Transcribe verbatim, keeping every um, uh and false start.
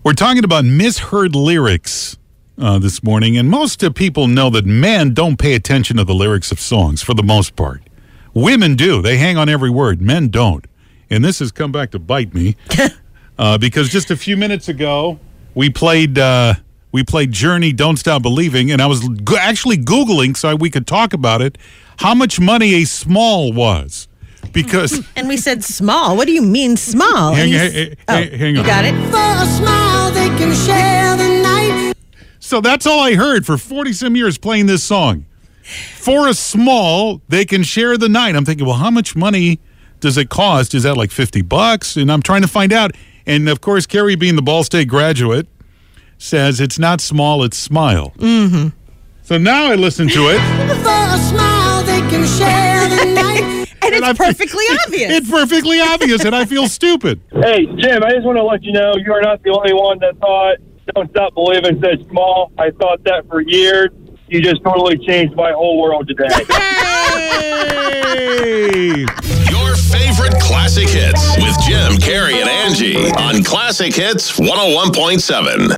We're talking about misheard lyrics uh, this morning, and most uh, people know that men don't pay attention to the lyrics of songs for the most part. Women do. They hang on every word. Men don't. And this has come back to bite me uh, because just a few minutes ago, we played uh, we played Journey, Don't Stop Believing, and I was go- actually Googling so we could talk about it, how much money a small was. Because and we said small. What do you mean small? Hang, you, hang, oh, hang, hang you on. got it? For a smile, they can share the night. So that's all I heard for forty-some years playing this song. For a small, they can share the night. I'm thinking, well, how much money does it cost? Is that like fifty bucks? And I'm trying to find out. And, of course, Carrie, being the Ball State graduate, says it's not small, it's smile. Mm-hmm. So now I listen to it. For a smile, they can share the night. And it's And I- perfectly obvious. It's perfectly obvious, and I feel stupid. Hey, Jim, I just want to let you know you are not the only one that thought Don't Stop Believing said small. I thought that for years. You just totally changed my whole world today. Hey! Your favorite classic hits with Jim, Carrie, and Angie on Classic Hits one oh one point seven.